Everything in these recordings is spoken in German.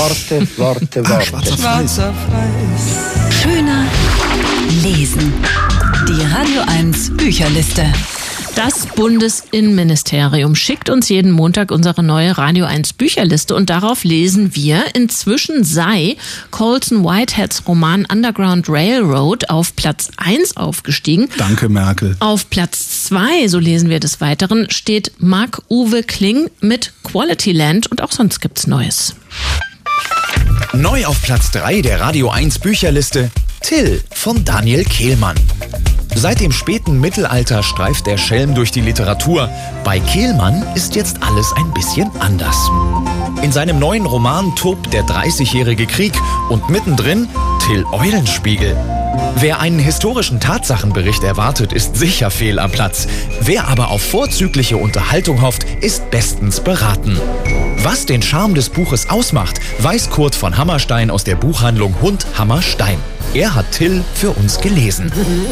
Worte. Schwarz auf weiß. Schöner lesen. Die Radio 1 Bücherliste. Das Bundesinnenministerium schickt uns jeden Montag unsere neue Radio 1 Bücherliste und darauf lesen wir, inzwischen sei Colson Whiteheads Roman Underground Railroad auf Platz 1 aufgestiegen. Danke, Merkel. Auf Platz 2, so lesen wir des Weiteren, steht Marc-Uwe Kling mit Quality Land und auch sonst gibt's Neues. Neu auf Platz 3 der Radio 1 Bücherliste Till von Daniel Kehlmann. Seit dem späten Mittelalter streift der Schelm durch die Literatur. Bei Kehlmann ist jetzt alles ein bisschen anders. In seinem neuen Roman tobt der 30-jährige Krieg und mittendrin Till Eulenspiegel. Wer einen historischen Tatsachenbericht erwartet, ist sicher fehl am Platz. Wer aber auf vorzügliche Unterhaltung hofft, ist bestens beraten. Was den Charme des Buches ausmacht, weiß Kurt von Hammerstein aus der Buchhandlung Hund Hammerstein. Er hat Till für uns gelesen.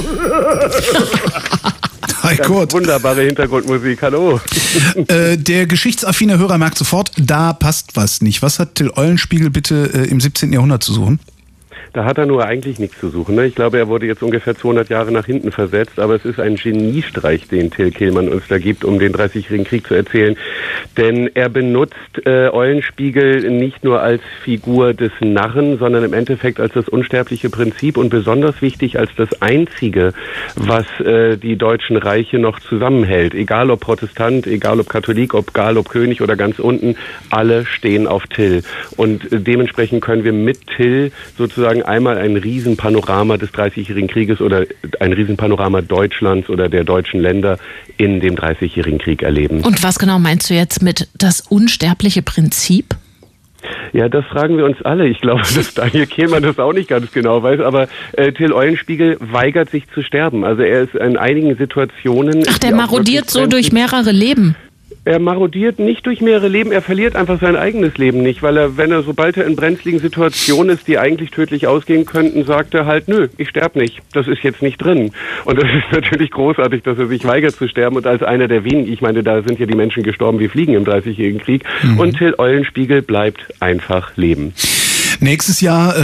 Hi Kurt. Wunderbare Hintergrundmusik, hallo. Der geschichtsaffine Hörer merkt sofort, da passt was nicht. Was hat Till Eulenspiegel bitte im 17. Jahrhundert zu suchen? Da hat er nur eigentlich nichts zu suchen. Ne? Ich glaube, er wurde jetzt ungefähr 200 Jahre nach hinten versetzt, aber es ist ein Geniestreich, den Till Kehlmann uns da gibt, um den 30-jährigen Krieg zu erzählen. Denn er benutzt Eulenspiegel nicht nur als Figur des Narren, sondern im Endeffekt als das unsterbliche Prinzip und besonders wichtig als das Einzige, was die deutschen Reiche noch zusammenhält. Egal ob Protestant, egal ob Katholik, egal ob König oder ganz unten, alle stehen auf Till. Und dementsprechend können wir mit Till sozusagen einmal ein Riesenpanorama des 30-jährigen Krieges oder ein Riesenpanorama Deutschlands oder der deutschen Länder in dem 30-jährigen Krieg erleben. Und was genau meinst du jetzt mit das unsterbliche Prinzip? Ja, das fragen wir uns alle. Ich glaube, dass Daniel Kehlmann das auch nicht ganz genau weiß, aber Till Eulenspiegel weigert sich zu sterben. Also er ist in einigen Situationen... Ach, der marodiert so durch mehrere Leben. Er marodiert nicht durch mehrere Leben, er verliert einfach sein eigenes Leben nicht, weil sobald er in brenzligen Situationen ist, die eigentlich tödlich ausgehen könnten, sagt er halt, nö, ich sterbe nicht, das ist jetzt nicht drin. Und das ist natürlich großartig, dass er sich weigert zu sterben und als einer der wenigen, ich meine, da sind ja die Menschen gestorben wie Fliegen im 30-jährigen Krieg und Till Eulenspiegel bleibt einfach leben. Nächstes Jahr,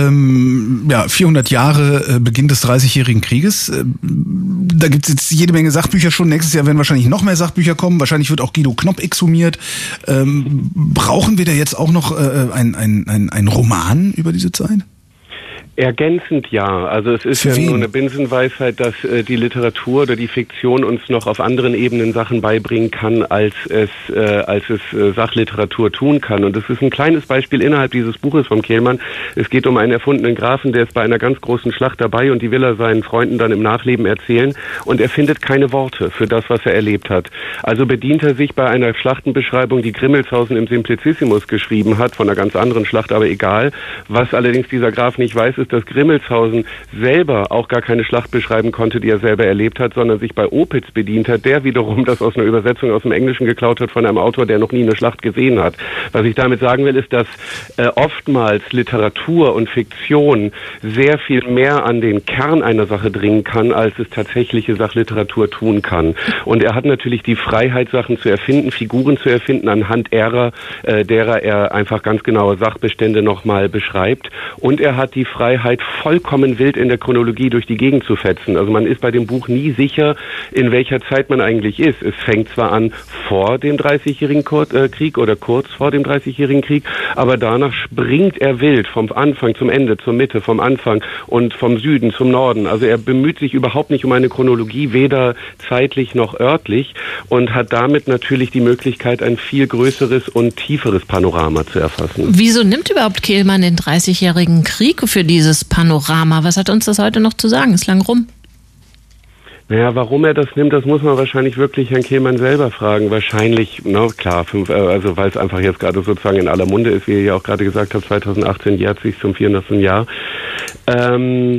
400 Jahre Beginn des 30-jährigen Krieges. Da gibt es jetzt jede Menge Sachbücher schon. Nächstes Jahr werden wahrscheinlich noch mehr Sachbücher kommen. Wahrscheinlich wird auch Guido Knopp exhumiert. Brauchen wir da jetzt auch noch ein Roman über diese Zeit? Ergänzend ja. Also es ist ja nur eine Binsenweisheit, dass die Literatur oder die Fiktion uns noch auf anderen Ebenen Sachen beibringen kann, als es Sachliteratur tun kann. Und das ist ein kleines Beispiel innerhalb dieses Buches vom Kehlmann. Es geht um einen erfundenen Grafen, der ist bei einer ganz großen Schlacht dabei und die will er seinen Freunden dann im Nachleben erzählen. Und er findet keine Worte für das, was er erlebt hat. Also bedient er sich bei einer Schlachtenbeschreibung, die Grimmelshausen im Simplicissimus geschrieben hat, von einer ganz anderen Schlacht, aber egal. Was allerdings dieser Graf nicht weiß, ist, dass Grimmelshausen selber auch gar keine Schlacht beschreiben konnte, die er selber erlebt hat, sondern sich bei Opitz bedient hat, der wiederum das aus einer Übersetzung aus dem Englischen geklaut hat von einem Autor, der noch nie eine Schlacht gesehen hat. Was ich damit sagen will, ist, dass oftmals Literatur und Fiktion sehr viel mehr an den Kern einer Sache dringen kann, als es tatsächliche Sachliteratur tun kann. Und er hat natürlich die Freiheit, Sachen zu erfinden, Figuren zu erfinden, anhand derer er einfach ganz genaue Sachbestände nochmal beschreibt. Und er hat die Freiheit, vollkommen wild in der Chronologie durch die Gegend zu fetzen. Also man ist bei dem Buch nie sicher, in welcher Zeit man eigentlich ist. Es fängt zwar an vor dem 30-jährigen Krieg oder kurz vor dem 30-jährigen Krieg, aber danach springt er wild vom Anfang zum Ende, zur Mitte, vom Anfang und vom Süden zum Norden. Also er bemüht sich überhaupt nicht um eine Chronologie, weder zeitlich noch örtlich und hat damit natürlich die Möglichkeit, ein viel größeres und tieferes Panorama zu erfassen. Wieso nimmt überhaupt Kehlmann den 30-jährigen Krieg für dieses Panorama? Was hat uns das heute noch zu sagen? Ist lang rum. Naja, warum er das nimmt, das muss man wahrscheinlich wirklich Herrn Kehlmann selber fragen. Wahrscheinlich, klar, weil es einfach jetzt gerade sozusagen in aller Munde ist, wie ihr ja auch gerade gesagt habt, 2018 jährt sich zum 400. Jahr.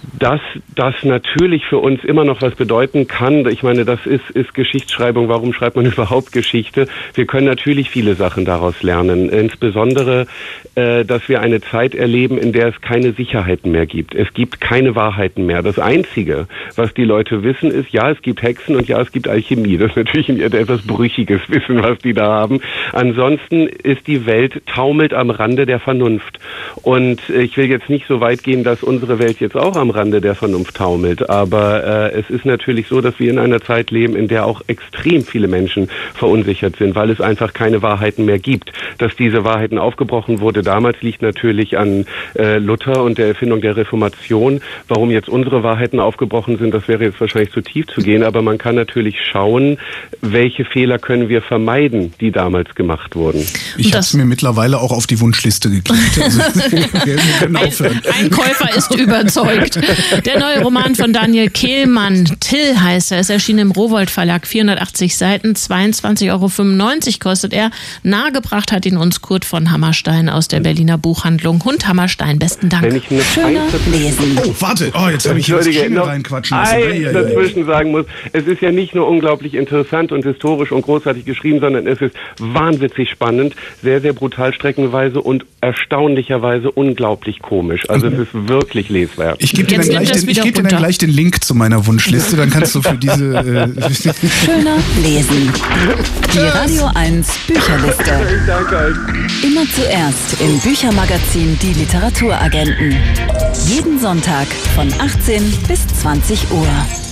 dass das natürlich für uns immer noch was bedeuten kann. Ich meine, das ist Geschichtsschreibung. Warum schreibt man überhaupt Geschichte? Wir können natürlich viele Sachen daraus lernen. Insbesondere, dass wir eine Zeit erleben, in der es keine Sicherheiten mehr gibt. Es gibt keine Wahrheiten mehr. Das Einzige, was die Leute wissen, ist, ja, es gibt Hexen und ja, es gibt Alchemie. Das ist natürlich ein etwas brüchiges Wissen, was die da haben. Ansonsten ist die Welt taumelt am Rande der Vernunft. Und ich will jetzt nicht so weit gehen, dass unsere Welt jetzt auch am Rande der Vernunft taumelt. Aber es ist natürlich so, dass wir in einer Zeit leben, in der auch extrem viele Menschen verunsichert sind, weil es einfach keine Wahrheiten mehr gibt. Dass diese Wahrheiten aufgebrochen wurde damals, liegt natürlich an Luther und der Erfindung der Reformation. Warum jetzt unsere Wahrheiten aufgebrochen sind, das wäre jetzt wahrscheinlich zu tief zu gehen. Aber man kann natürlich schauen, welche Fehler können wir vermeiden, die damals gemacht wurden. Ich habe es mir mittlerweile auch auf die Wunschliste geklickt. Also, wir können aufhören. Ein Käufer ist überzeugt. Der neue Roman von Daniel Kehlmann, Till heißt er, ist erschienen im Rowohlt Verlag, 480 Seiten, 22,95 € kostet er. Nahegebracht hat ihn uns Kurt von Hammerstein aus der Berliner Buchhandlung Hund Hammerstein. Besten Dank. Wenn ich eine Schöner Lesen. Oh, warte. Oh, jetzt habe ich hier das Jingle reinquatschen müssen. Dazwischen sagen muss, es ist ja nicht nur unglaublich interessant und historisch und großartig geschrieben, sondern es ist wahnwitzig spannend, sehr, sehr brutal streckenweise und erstaunlicherweise unglaublich komisch. Also es ist wirklich leswert. Ich gebe dir dann gleich den Link zu meiner Wunschliste, dann kannst du für diese... Schöner Lesen. Die Radio 1 Bücherliste. Danke euch. Immer zuerst im Büchermagazin Die Literaturagenten. Jeden Sonntag von 18 bis 20 Uhr.